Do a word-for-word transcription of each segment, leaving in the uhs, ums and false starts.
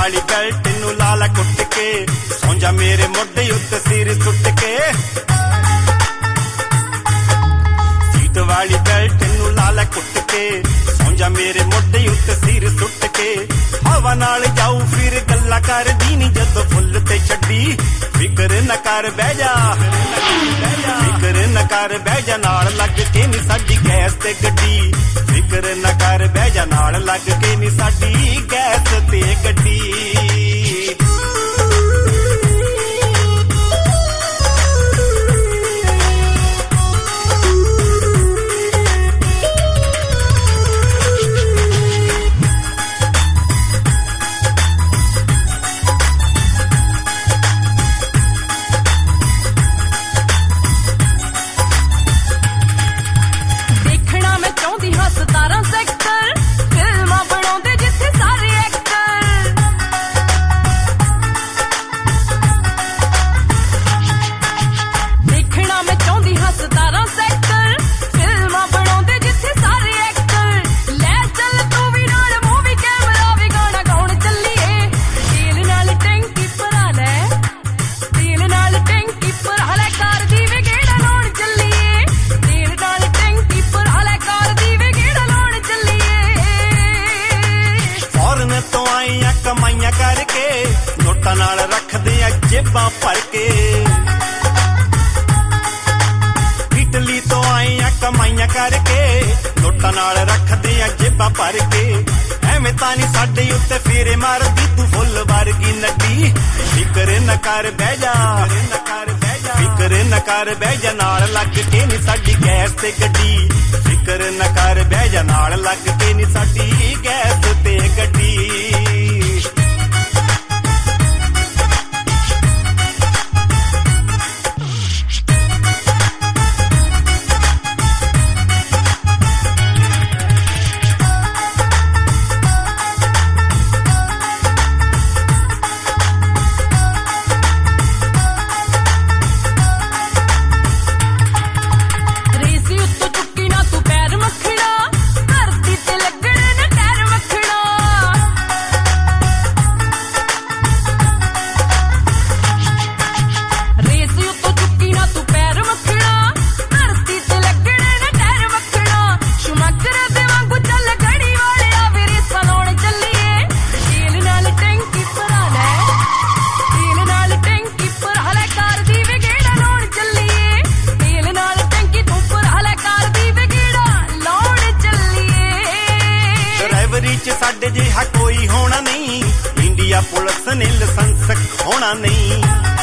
वाली बेल्ट नू लाला कुट के सौंजा मेरे मोढे उत्ते सिर सुट के सीट वाली बेल्ट नू लाला कुट के सौंजा मेरे मोढे उत्ते सिर सुट के हवा नाल जाऊ फिर गल्ला कर दी नी जदों फुल ते छड्डी फिकर न कर बह जा फिकर न कर बह जा नाल लग के नी साडी गैस ते गड्डी फिकर न कर बह जा नाल लग के नी साडी गैस ते गड्डी कमाइयां करके नोटा नाल रखदे आ जेबां भर के इटली तो आए आ कमाइयां करके नोटा नाल रखदे आ जेबां भर के एवें तां नी साडे उत्ते फेरे मारदी तू फुल वर्गी नड्डी फिकर न कर बह जा फिकर न कर बह जा नाल लग के नी साडी गैस ते गड्डी फिकर न कर बह जा नाल लग के नी साडी गैस ते गड्डी साडे जिहा कोई होना नहीं इंडिया पुलिस ने लाइसेंस खोना नहीं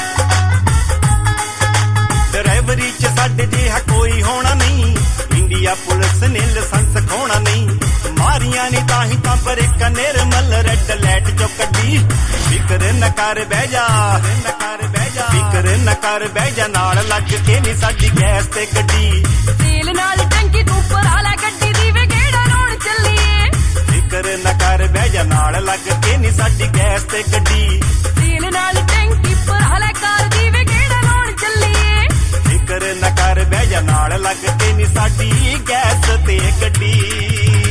ड्राइवरी च साडे जिहा कोई होना नहीं इंडिया पुलिस ने लाइसेंस खोना नहीं मारिया नी ताही तां ब्रेक निर्मल रेड लाइट चो कड्डी फिकर न कर बह जा फिकर न कर बह जा नाल लग के नी साडी गैस ते गड्डी तेल नाल टंकी तू भरा लै गड्डी दी वे गेड़ा रोड चलिए फिकर न कर बह जा नाल लग के नी साडी गैस ते गड्डी तेल नाल टंकी भरा लै कार दी वे गेड़ा रोड चलिए फिकर न कर बह जा नाल लग के नी साडी गैस ते गड्डी।